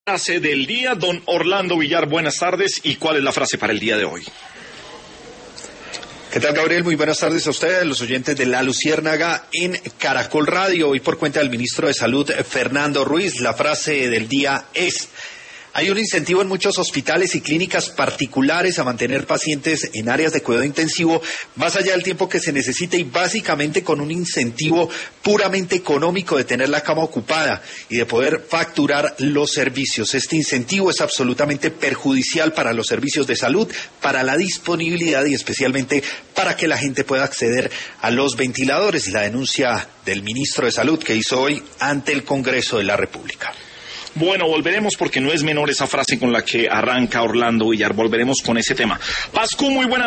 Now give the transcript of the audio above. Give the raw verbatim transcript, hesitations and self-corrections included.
Frase del día, don Orlando Villar, buenas tardes. ¿Y cuál es la frase para el día de hoy? ¿Qué tal, Gabriel? Muy buenas tardes a ustedes, los oyentes de La Luciérnaga en Caracol Radio. Hoy por cuenta del ministro de Salud, Fernando Ruiz, la frase del día es: hay un incentivo en muchos hospitales y clínicas particulares a mantener pacientes en áreas de cuidado intensivo más allá del tiempo que se necesite y básicamente con un incentivo puramente económico de tener la cama ocupada y de poder facturar los servicios. Este incentivo es absolutamente perjudicial para los servicios de salud, para la disponibilidad y especialmente para que la gente pueda acceder a los ventiladores. La denuncia del ministro de Salud que hizo hoy ante el Congreso de la República. Bueno, volveremos porque no es menor esa frase con la que arranca Orlando Villar. Volveremos con ese tema. Pascu, muy buenas